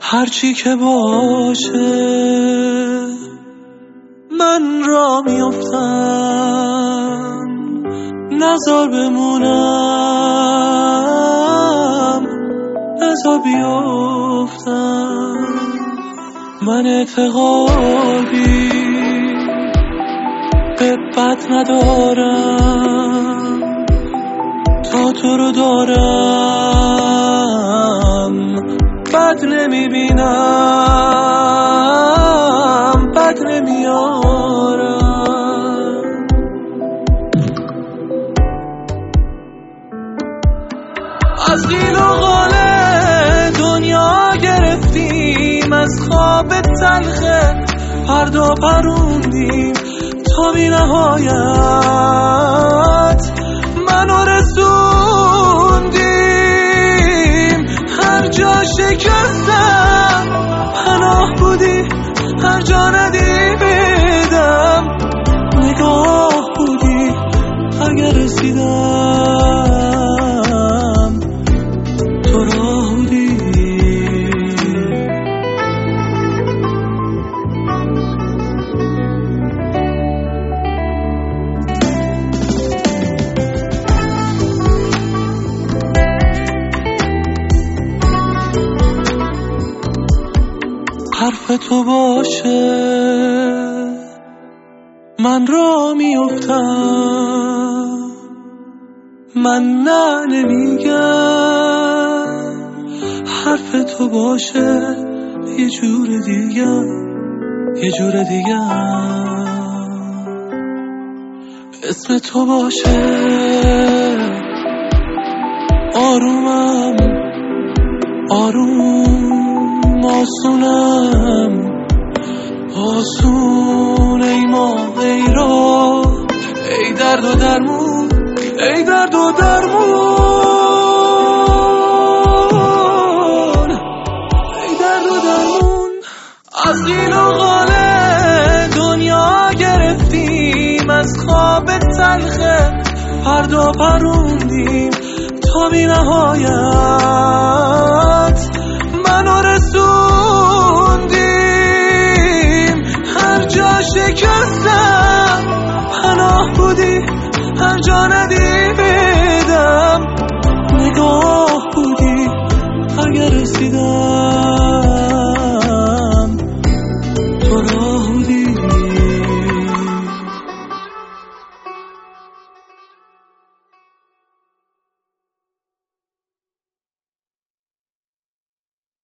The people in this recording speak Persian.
هرچی که باشه من را میافتم، نزار بمونم، نزار بیافتم. من اعتقادی به بد ندارم، تا تو رو دارم بد نمیبینم، بد نمیارم. از قیل و قاله دنیا گرفتیم، از خواب تلخه فردا پروندیم تا بی نهایت منو رسوندیم. هر جا شکستم پناه بودی، هر جا ندیدم نگاه بودی. اگر رسیدم تو راه بودی. حرف تو باشه من را میافتم، من نه نمیگم. حرف تو باشه یه جور دیگه، یه جور دیگه. اسم تو باشه آرومم، آروم آسونم، آسون ای ماه ای را، ای درد و درمون، ای درد و درمون، ای درد و درمون. از قیل و قاله دنیا گرفتیم، از خواب تلخه فردا پروندیم تا بی نهایت منو رسوندیم. هر جا شکستم پناه بودی، هر جا ندیدم